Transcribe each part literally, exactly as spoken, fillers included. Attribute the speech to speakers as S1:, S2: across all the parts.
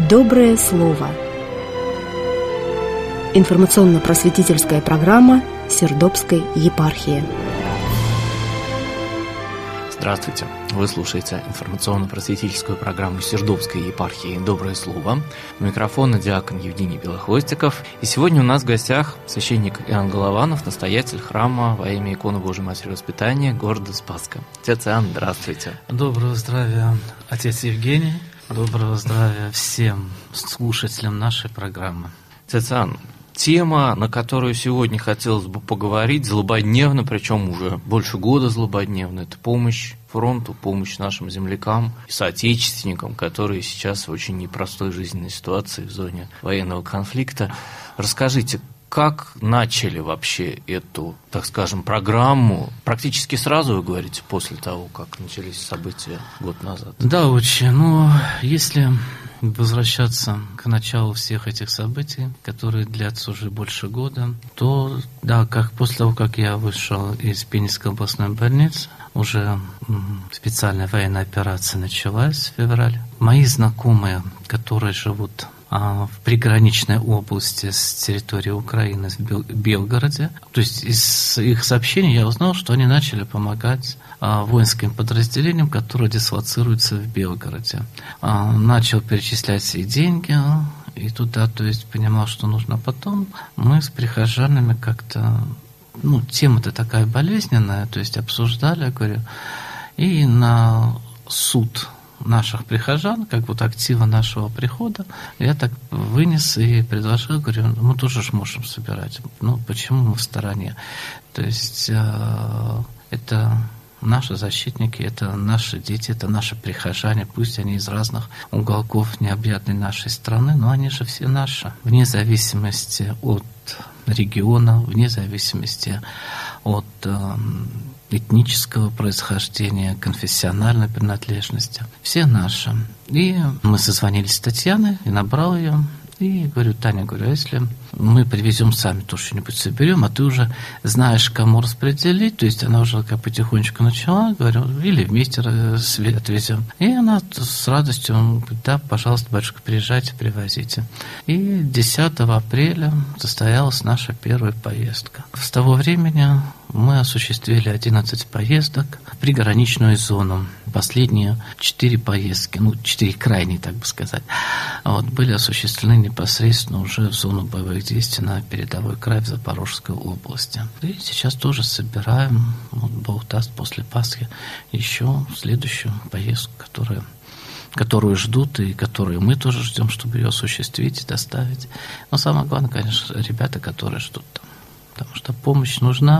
S1: Доброе слово. Информационно-просветительская программа Сердобской епархии.
S2: Здравствуйте! Вы слушаете информационно-просветительскую программу Сердобской епархии «Доброе слово». У микрофона диакон Евгений Белохвостиков. И сегодня у нас в гостях священник Иоанн Голованов, настоятель храма во имя иконы Божией Матери Воспитания города Спасска. Отец Иоанн, здравствуйте!
S3: Доброго здравия, отец Евгений! Доброго здравия всем слушателям нашей программы.
S2: Отец Иоанн, тема, на которую сегодня хотелось бы поговорить, злободневно, причем уже больше года злободневно, это помощь фронту, помощь нашим землякам и соотечественникам, которые сейчас в очень непростой жизненной ситуации в зоне военного конфликта. Расскажите, как начали вообще эту, так скажем, программу? Практически сразу, вы говорите, после того, как начались события год назад.
S3: Да, очень. Ну, если возвращаться к началу всех этих событий, которые длятся уже больше года, то, да, как после того, как я вышел из Пензенской областной больницы, уже специальная военная операция началась в феврале. Мои знакомые, которые живут в приграничной области с территории Украины, в Белгороде. То есть из их сообщений я узнал, что они начали помогать воинским подразделениям, которые дислоцируются в Белгороде. Начал перечислять и деньги, и туда, то есть понимал, что нужно. Потом мы с прихожанами как-то, ну, тема-то такая болезненная, то есть обсуждали, я говорю, и на суд наших прихожан, как вот актива нашего прихода, я так вынес и предложил, говорю, мы тоже ж можем собирать. Ну, почему мы в стороне? То есть э, это наши защитники, это наши дети, это наши прихожане, пусть они из разных уголков необъятной нашей страны, но они же все наши, вне зависимости от региона, вне зависимости от э, этнического происхождения, конфессиональной принадлежности. Все наши. И мы созвонились с Татьяной, и набрал ее. И говорю, Таня, говорю, а если мы привезем сами, то что-нибудь соберем, а ты уже знаешь, кому распределить, то есть она уже как потихонечку начала, говорю, или вместе отвезем. И она с радостью говорит, да, пожалуйста, батюшка, приезжайте, привозите. И десятого апреля состоялась наша первая поездка. С того времени мы осуществили одиннадцать поездок в приграничную зону. Последние четыре поездки, ну, четыре крайние, так бы сказать, вот, были осуществлены непосредственно уже в зону боевых действий на передовой край в Запорожской области. И сейчас тоже собираем, вот, Бог даст, после Пасхи еще следующую поездку, которая, которую ждут и которую мы тоже ждем, чтобы ее осуществить и доставить. Но самое главное, конечно, ребята, которые ждут там, потому что помощь нужна.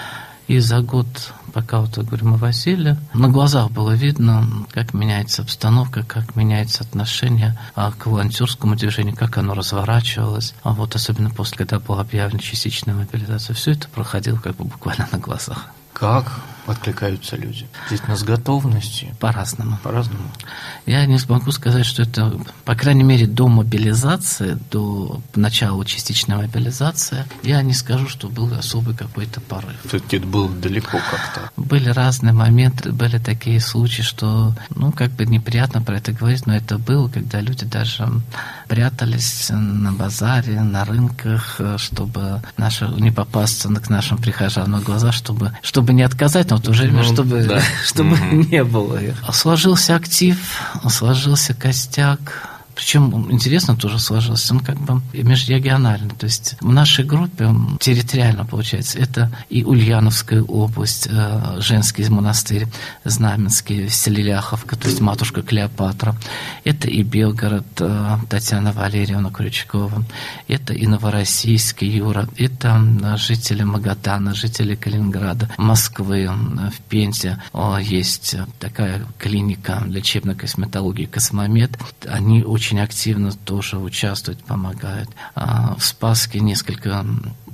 S3: И за год, пока вот, я говорю, мы возили, на глазах было видно, как меняется обстановка, как меняется отношение к волонтерскому движению, как оно разворачивалось. А вот особенно после, когда была объявлена частичная мобилизация, все это проходило как бы буквально на глазах.
S2: Как откликаются люди? Действительно, с готовностью?
S3: По-разному.
S2: По-разному.
S3: Я не смогу сказать, что это, по крайней мере, до мобилизации, до начала частичной мобилизации, я не скажу, что был особый какой-то порыв.
S2: Все-таки это было далеко как-то.
S3: Были разные моменты, были такие случаи, что, ну, как бы неприятно про это говорить, но это было, когда люди даже прятались на базаре, на рынках, чтобы наши, не попасться к нашим прихожанам на глаза, чтобы, чтобы не отказать, но в то же время, ну, чтобы, да. чтобы mm-hmm. не было их. Сложился актив, сложился костяк. Причем интересно тоже сложилось, он как бы межрегиональный. То есть в нашей группе территориально, получается, это и Ульяновская область, женский монастырь Знаменский, Селиляховка, то есть матушка Клеопатра. Это и Белгород, Татьяна Валерьевна Крючкова. Это и Новороссийск, Юра. Это жители Магадана, жители Калининграда, Москвы, в Пензе. Есть такая клиника лечебной косметологии «Космомед». Они очень очень активно тоже участвуют, помогают. В Спасске несколько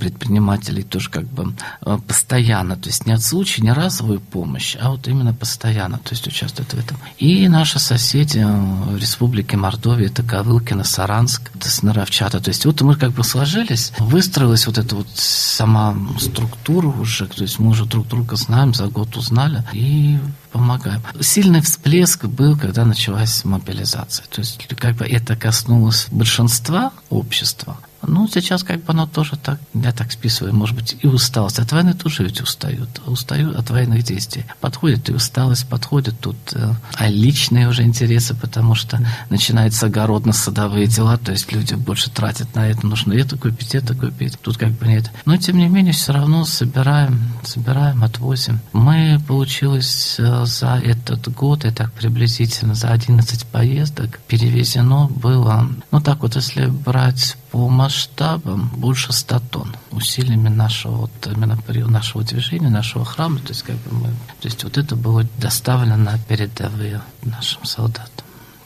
S3: предпринимателей тоже как бы постоянно, то есть не от случая, не разовую помощь, а вот именно постоянно, то есть участвуют в этом. И наши соседи в Республике Мордовия, это Ковылкино, Саранск, это Снаровчата, то есть вот мы как бы сложились, выстроилась вот эта вот сама структура уже, то есть мы уже друг друга знаем, за год узнали и помогаем. Сильный всплеск был, когда началась мобилизация, то есть как бы это коснулось большинства общества. Ну, сейчас как бы оно тоже так, я так списываю, может быть, и усталость. От войны тоже ведь устают. Устают от военных действий. Подходит и усталость, подходит тут э, а личные уже интересы, потому что начинаются огородно-садовые дела, то есть люди больше тратят на это, нужно это купить, это купить. Тут как бы нет. Но, тем не менее, все равно собираем, собираем, отвозим. Мы, получилось, за этот год, и так приблизительно за одиннадцать поездок перевезено было, ну так вот, если брать по масштабам, больше ста тонн усилиями нашего, вот, именно нашего движения, нашего храма. То есть, как бы мы, то есть вот это было доставлено на передовые нашим солдатам.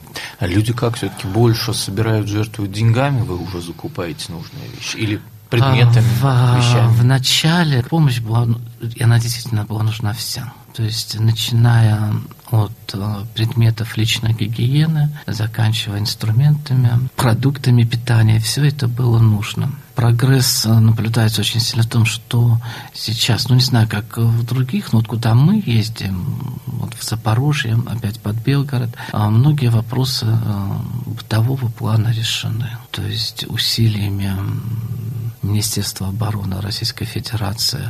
S2: А люди как все-таки больше собирают, жертвуют деньгами, вы уже закупаете нужные вещи? Или предметами,
S3: в,
S2: вещами?
S3: В начале помощь была, и она действительно была нужна всем. То есть, начиная от предметов личной гигиены, заканчивая инструментами, продуктами питания, все это было нужно. Прогресс наблюдается очень сильно в том, что сейчас, ну не знаю, как в других, но вот куда мы ездим, вот в Запорожье, опять под Белгород, многие вопросы бытового плана решены. То есть усилиями Министерства обороны Российской Федерации,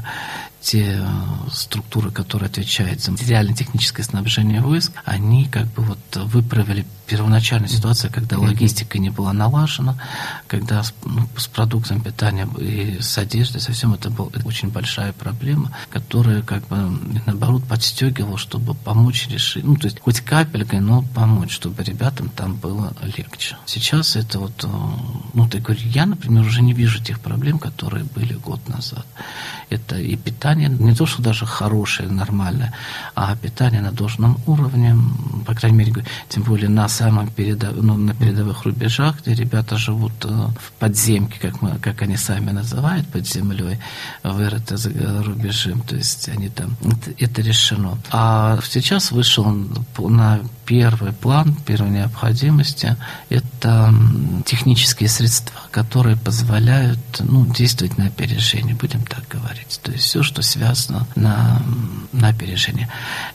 S3: те структуры, которые отвечают за материально-техническое снабжение войск, они как бы вот выправили первоначальную ситуацию, когда логистика не была налажена, когда ну, с продуктом питания и с одеждой, совсем это была очень большая проблема, которая как бы наоборот подстегивала, чтобы помочь решить, ну то есть хоть капелькой, но помочь, чтобы ребятам там было легче. Сейчас это вот, ну ты говоришь, я, например, уже не вижу тех проблем, которые были год назад. Это и питание, не то, что даже хорошее, нормальное, а питание на должном уровне, по крайней мере, тем более на самом передов... ну, на передовых рубежах, где ребята живут в подземке, как, мы, как они сами называют, под землей, вырыты за рубежем, то есть они там, это, это решено. А сейчас вышел на первый план, первой необходимости, это технические средства, которые позволяют ну, действовать на опережение, будем так говорить. То есть все, что связано на, на опережение.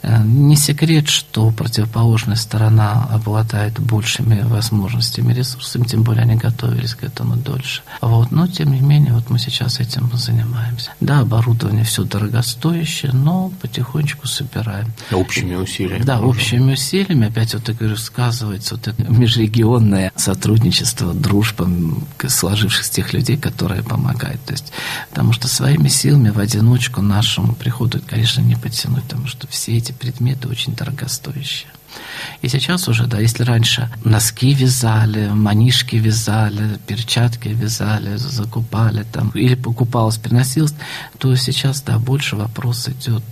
S3: Не секрет, что противоположная сторона обладает большими возможностями, ресурсами, тем более они готовились к этому дольше. Вот. Но, тем не менее, вот мы сейчас этим занимаемся. Да, оборудование все дорогостоящее, но потихонечку собираем.
S2: Общими усилиями.
S3: Да, общими усилиями. Опять вот, я говорю, сказывается вот это межрегионное сотрудничество, дружба сложившихся тех людей, которые помогают. То есть, потому что своими силами в одиночку нашему приходу, конечно, не потянуть, потому что все эти предметы очень дорогостоящие. И сейчас уже, да, если раньше носки вязали, манишки вязали, перчатки вязали, закупали там, или покупалось, приносилось, то сейчас, да, больше вопрос идет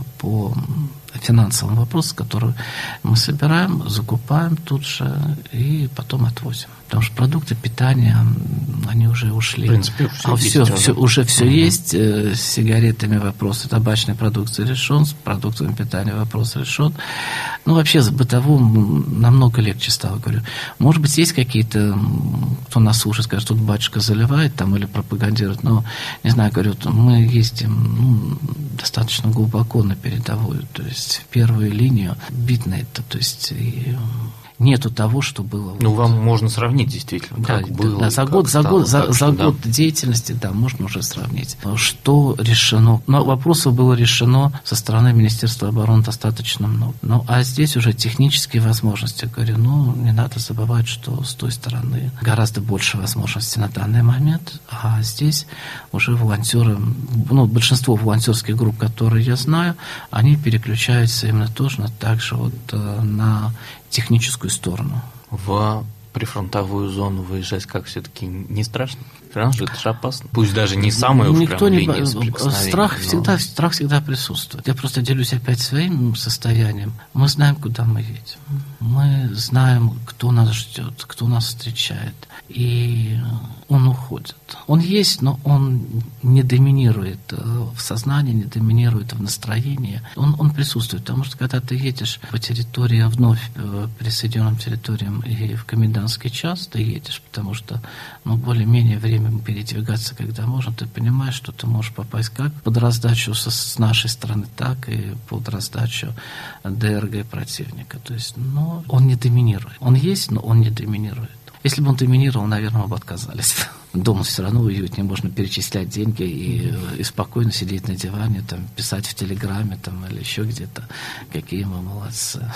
S3: по финансовым вопросам, которые мы собираем, закупаем тут же и потом отвозим. Потому что продукты питания, они уже ушли.
S2: В принципе, все,
S3: а все,
S2: есть,
S3: все, уже все угу. есть. С сигаретами вопрос, табачной продукции решен, с продуктами питания вопрос решен. Ну, вообще, с бытовым намного легче стало, говорю. Может быть, есть какие-то, кто нас слушает, скажет, тут батюшка заливает там или пропагандирует, но, не знаю, говорю, мы ездим ну, достаточно глубоко на передовую, то есть в первую линию видно это, то есть и нету того, что было.
S2: Ну, вам можно сравнить действительно, как
S3: да,
S2: было.
S3: Да, за
S2: как
S3: год,
S2: стало,
S3: за год, за,
S2: так,
S3: за
S2: что,
S3: год
S2: да.
S3: деятельности, да, можно уже сравнить. Что решено? Но вопросов было решено со стороны Министерства обороны достаточно много. Ну, а здесь уже технические возможности. Говорю, ну, не надо забывать, что с той стороны гораздо больше возможностей на данный момент, а здесь уже волонтеры, ну, большинство волонтерских групп, которые я знаю, они переключаются именно тоже также вот на техническую сторону.
S2: В прифронтовую зону выезжать как все-таки не страшно? Страшно, это же опасно. Пусть даже не самое уж
S3: Никто
S2: прям
S3: не
S2: линия
S3: бо...
S2: соприкосновения.
S3: Страх,
S2: но...
S3: всегда, страх всегда присутствует. Я просто делюсь опять своим состоянием. Мы знаем, куда мы едем. Мы знаем, кто нас ждет, кто нас встречает. И он уходит. Он есть, но он не доминирует в сознании, не доминирует в настроении. Он, он присутствует, потому что когда ты едешь по территории, вновь присоединенным территориям и в комендантский час, ты едешь, потому что ну, более-менее время передвигаться, когда можно, ты понимаешь, что ты можешь попасть как под раздачу со, с нашей стороны, так и под раздачу ДРГ противника. То есть, ну, он не доминирует. Он есть, но он не доминирует. Если бы он доминировал, наверное, мы бы отказались. Дома все равно уютнее, можно перечислять деньги и, и спокойно сидеть на диване, там, писать в Телеграме там, или еще где-то, какие мы молодцы.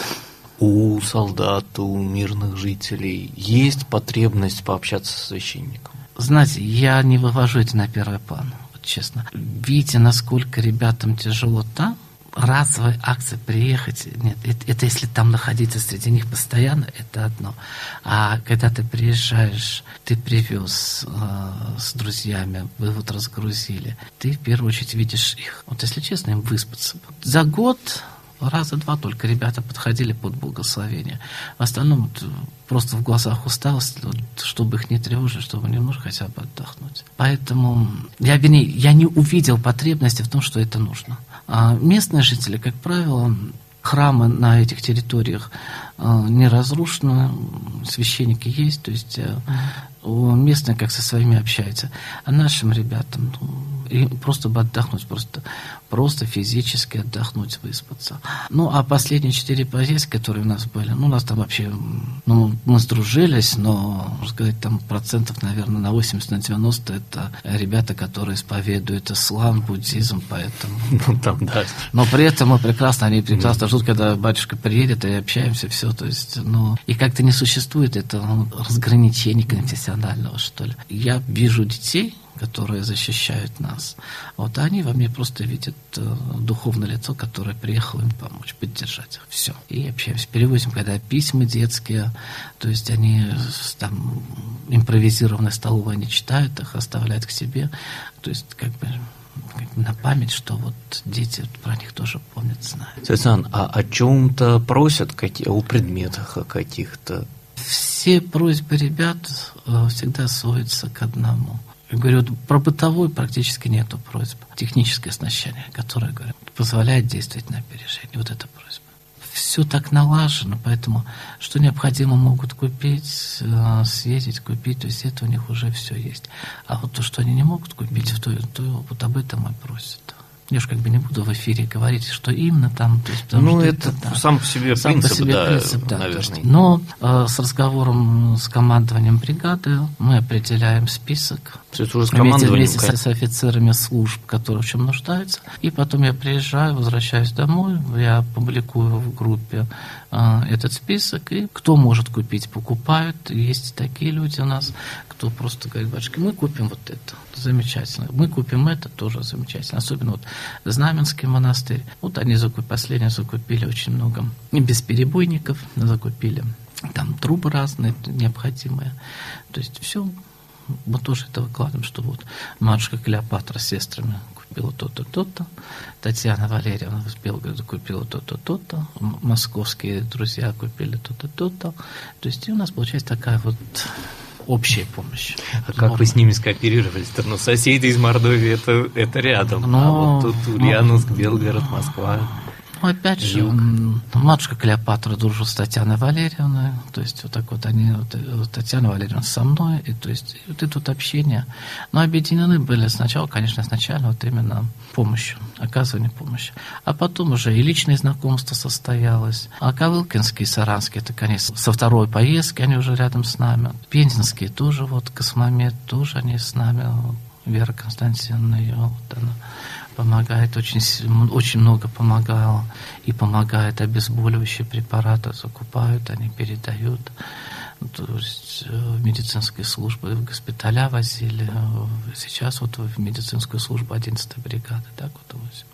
S2: У солдат, у мирных жителей есть потребность пообщаться со священником?
S3: Знаете, я не вывожу это на первый план, вот честно. Видя, насколько ребятам тяжело там, разовые акции приехать, нет, это, это если там находиться среди них постоянно, это одно. А когда ты приезжаешь, ты привез э, с друзьями, вы вот разгрузили, ты в первую очередь видишь их. Вот если честно, им выспаться. За год раза два только ребята подходили под благословение. В остальном вот, просто в глазах усталость, вот, чтобы их не тревожить, чтобы немножко хотя бы отдохнуть. Поэтому я, вернее, я не увидел потребности в том, что это нужно. А местные жители, как правило, храмы на этих территориях э, не разрушены, священники есть, то есть э, местные как со своими общаются. А нашим ребятам ну, и просто бы отдохнуть, просто, просто физически отдохнуть, выспаться. Ну, а последние четыре поездки, которые у нас были, ну, у нас там вообще, ну, мы сдружились, но, можно сказать, там процентов, наверное, на восемьдесят, на девяносто это ребята, которые исповедуют ислам, буддизм, поэтому...
S2: Ну, там, да.
S3: Но при этом мы прекрасно, они прекрасно ждут, когда батюшка приедет, и общаемся, все, то есть, ну, и как-то не существует этого разграничения конфессионального, что ли. Я вижу детей, которые защищают нас. Вот они во мне просто видят э, духовное лицо, которое приехало им помочь, поддержать их. Все. И общаемся. Перевозим, когда письма детские, то есть они там импровизированные столовые, они читают их, оставляют к себе. То есть как бы на память, что вот дети про них тоже помнят, знают.
S2: Светлана, а о чем-то просят, какие, о предметах, о каких-то?
S3: Все просьбы ребят э, всегда сводятся к одному. Я говорю, про бытовой практически нету просьб. Техническое оснащение, которое, говорю, позволяет действовать на опережение. Вот эта просьба. Все так налажено, поэтому что необходимо могут купить, съездить, купить, то есть это у них уже все есть. А вот то, что они не могут купить, то, то вот об этом и просят. Я уж как бы не буду в эфире говорить, что именно там. То есть,
S2: ну,
S3: что
S2: это, это да,
S3: сам
S2: по себе
S3: сам
S2: принцип,
S3: по себе
S2: да,
S3: принцип, да,
S2: наверное.
S3: Но э, с разговором с командованием бригады мы определяем список.
S2: Это уже с командованием,
S3: вместе с, с офицерами служб, которые в чем нуждаются. И потом я приезжаю, возвращаюсь домой, я публикую в группе э, этот список, и кто может купить, покупают. Есть такие люди у нас, кто просто говорит: батюшка, мы купим вот это. Замечательно. Мы купим это, тоже замечательно. Особенно вот Знаменский монастырь. Вот они закупили, последние закупили очень много бесперебойников, закупили там трубы разные, необходимые. То есть все, мы тоже это выкладываем, что вот матушка Клеопатра с сестрами купила то-то, то-то, Татьяна Валерьевна из Белгорода купила то-то, то-то, московские друзья купили то-то, то-то. То есть и у нас получается такая вот общая помощь.
S2: А как Но... вы с ними скооперировались-то? Ну, соседи из Мордовии это, это рядом. Но... А вот тут Ульяновск, Белгород, Москва.
S3: Ну, опять же, матушка Клеопатра дружит с Татьяной Валерьевной, то есть вот так вот они, вот, Татьяна Валерьевна со мной, и то есть и вот это вот общение. Но объединены были сначала, конечно, сначала вот именно помощью, оказывание помощи. А потом уже и личное знакомство состоялось. А Ковылкинские и Саранские, это, конечно, со второй поездки они уже рядом с нами. Пензенские тоже, вот Космомед, тоже они с нами. Вера Константиновна, ее, вот она помогает, очень, очень много помогала. И помогает обезболивающие препараты, закупают, они передают. То есть в медицинские службы, в госпиталя возили. Сейчас вот в медицинскую службу одиннадцатой бригады. Так вот,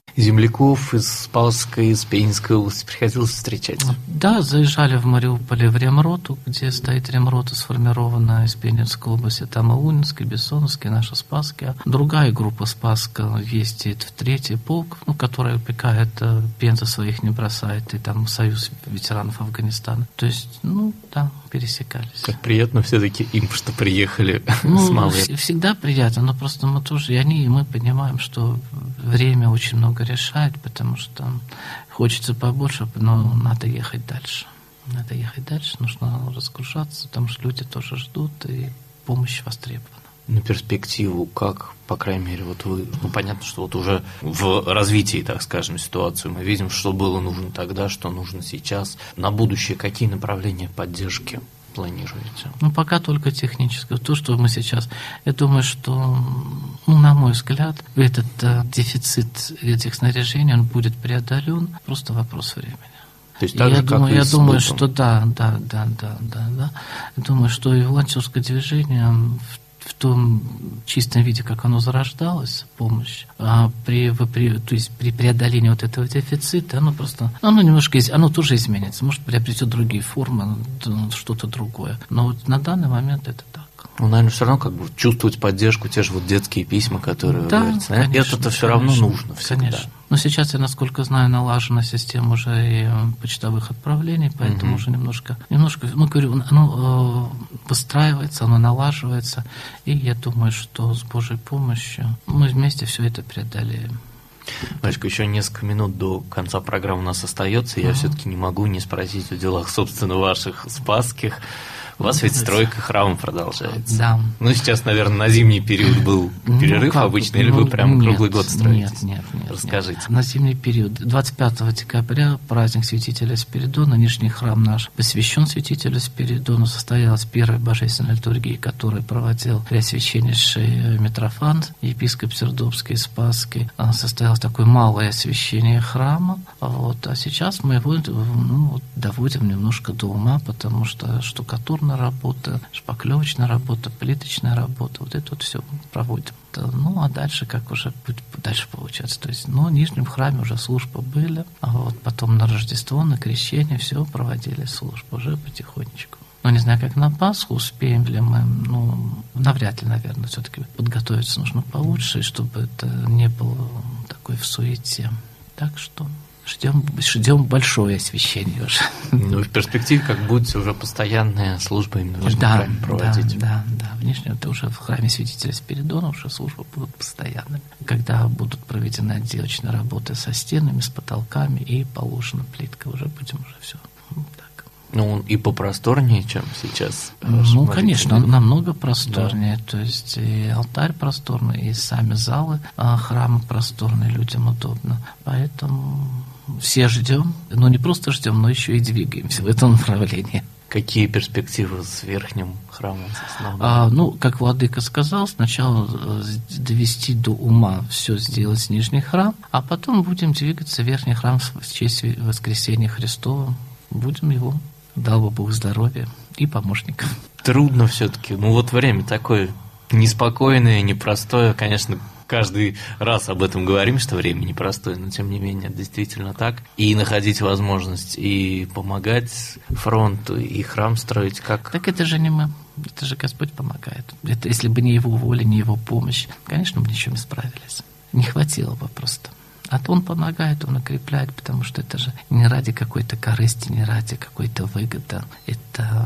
S2: Земляков из Спасской, из Пензенской области приходилось встречать?
S3: Да, заезжали в Мариуполе в ремроту, где стоит ремрота, сформированная из Пензенской области. Там и Лунинский, Бессоновский, наша Спасская. Другая группа Спасска ездит в третий полк, ну, которая опекает, Пенза своих не бросает, и там Союз ветеранов Афганистана. То есть, ну, да, пересекались.
S2: Как приятно все-таки им, что приехали
S3: ну,
S2: с малой.
S3: Всегда приятно, но просто мы тоже, и они, и мы понимаем, что время очень много решает, потому что хочется побольше, но надо ехать дальше. Надо ехать дальше, нужно разгружаться, потому что люди тоже ждут, и помощь востребована.
S2: На перспективу, как, по крайней мере, вот вы, ну, понятно, что вот уже в развитии, так скажем, ситуацию мы видим, что было нужно тогда, что нужно сейчас. На будущее какие направления поддержки планируете?
S3: Ну, пока только техническое. То, что мы сейчас... Я думаю, что, ну, на мой взгляд, этот э, дефицит этих снаряжений, он будет преодолен. Просто вопрос времени.
S2: То есть так
S3: я
S2: же,
S3: думаю,
S2: как
S3: я
S2: и с
S3: думаю,
S2: бытом.
S3: что да, да, да, да, да, да. Я думаю, что и волонтерское движение в в том чистом виде, как оно зарождалось, помощь, а при, при, то есть при преодолении вот этого дефицита, оно просто, оно немножко, оно тоже изменится, может, приобретет другие формы, что-то другое. Но вот на данный момент это так.
S2: Ну, наверное, все равно как бы чувствовать поддержку, те же вот детские письма, которые
S3: да,
S2: вы говорите,
S3: конечно,
S2: это-то все равно нужно всегда.
S3: Конечно. Но сейчас, я, насколько знаю, налажена система уже и почтовых отправлений, поэтому угу. уже немножко, немножко, ну, говорю, оно э, выстраивается, оно налаживается, и я думаю, что с Божьей помощью мы вместе все это преодолеем.
S2: Машка, еще несколько минут до конца программы у нас остается, я uh-huh. все-таки не могу не спросить о делах, собственно, ваших спасских. У вас ведь стройка храма продолжается.
S3: Да.
S2: Ну, сейчас, наверное, на зимний период был перерыв ну, обычный, или вы прям
S3: нет,
S2: круглый год строитесь?
S3: Нет, нет, нет.
S2: Расскажите.
S3: Нет. На зимний период. двадцать пятого декабря праздник святителя Спиридона, нижний храм наш посвящен святителю Спиридону. Состоялась первая божественная литургия, которую проводил преосвященнейший Митрофан, епископ Сердобский и Спасский. Состоялось такое малое освящение храма. Вот. А сейчас мы его ну, доводим немножко до ума, потому что штукатурная работа, шпаклевочная работа, плиточная работа, вот это вот все проводим. Ну, а дальше как уже будет дальше получаться. То есть, ну, в нижнем храме уже службы были, а вот потом на Рождество, на Крещение все проводили службу уже потихонечку. Ну, не знаю, как на Пасху успеем ли мы, ну, навряд ли, наверное, все-таки подготовиться нужно получше, чтобы это не было такой в суете. Так что... Ждем, ждем большое освящение уже.
S2: Ну, в перспективе, как будете уже постоянная служба именно в Нижнем
S3: да,
S2: храме проводить.
S3: Да, да, да. В Нижнем, это уже в храме святителя Спиридона уже службы будут постоянными. Когда будут проведены отделочные работы со стенами, с потолками и положена плитка, уже будем уже все ну, так.
S2: Ну, и попросторнее, чем сейчас.
S3: Ну, конечно, намного просторнее. Да. То есть и алтарь просторный, и сами залы храма просторные, людям удобно. Поэтому... Все ждем, но не просто ждем, но еще и двигаемся в этом направлении.
S2: Какие перспективы с верхним храмом? С
S3: а, ну, как владыка сказал, сначала довести до ума все сделать нижний храм, а потом будем двигаться в верхний храм в честь воскресения Христова. Будем его, дал бы Бог здоровья и помощников.
S2: Трудно все-таки. Ну, вот время такое неспокойное, непростое, конечно. Каждый раз об этом говорим, что время непростое, но тем не менее действительно так. И находить возможность и помогать фронту, и храм строить как...
S3: Так это же не мы, это же Господь помогает. Это, если бы не Его воля, не Его помощь, конечно, мы ничего не справились. Не хватило бы просто. А то Он помогает, Он укрепляет, потому что это же не ради какой-то корысти, не ради какой-то выгоды. Это...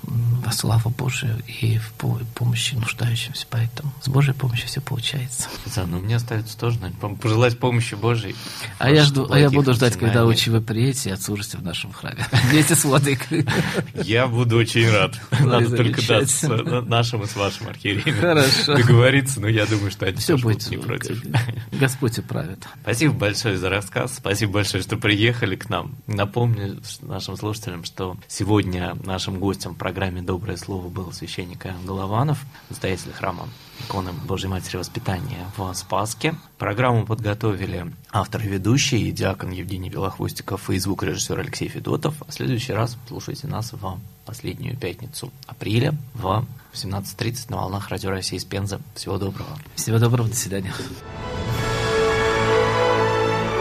S3: во славу Божию и в помощи нуждающимся, поэтому с Божьей помощью все получается.
S2: Да, но мне остается тоже, наверное, пожелать помощи Божьей.
S3: А я, жду, а я буду ждать, когда очень вы приедете и отслужите в нашем храме вместе с владыкой.
S2: Я буду очень рад. Надо только дать с нашим и с вашим архиереем договориться, но я думаю, что они тоже будут не против.
S3: Господь управит.
S2: Спасибо большое за рассказ, спасибо большое, что приехали к нам. Напомню нашим слушателям, что сегодня нашим гостем в программе «Доброе слово» был священник Иоанн Голованов, настоятель храма иконы Божьей Матери Воспитания в Спасске. Программу подготовили автор и ведущий, и диакон Евгений Белохвостиков, и звукорежиссер Алексей Федотов. А в следующий раз слушайте нас в последнюю пятницу апреля в семнадцать тридцать на волнах Радио России из Пензы. Всего доброго.
S3: Всего доброго, до свидания.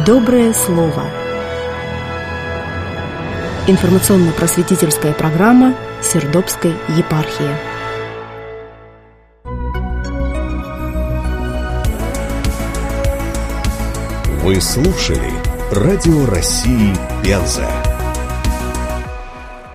S1: Доброе слово. Информационно-просветительская программа Сердобской епархии.
S4: Вы слушали Радио России Пенза.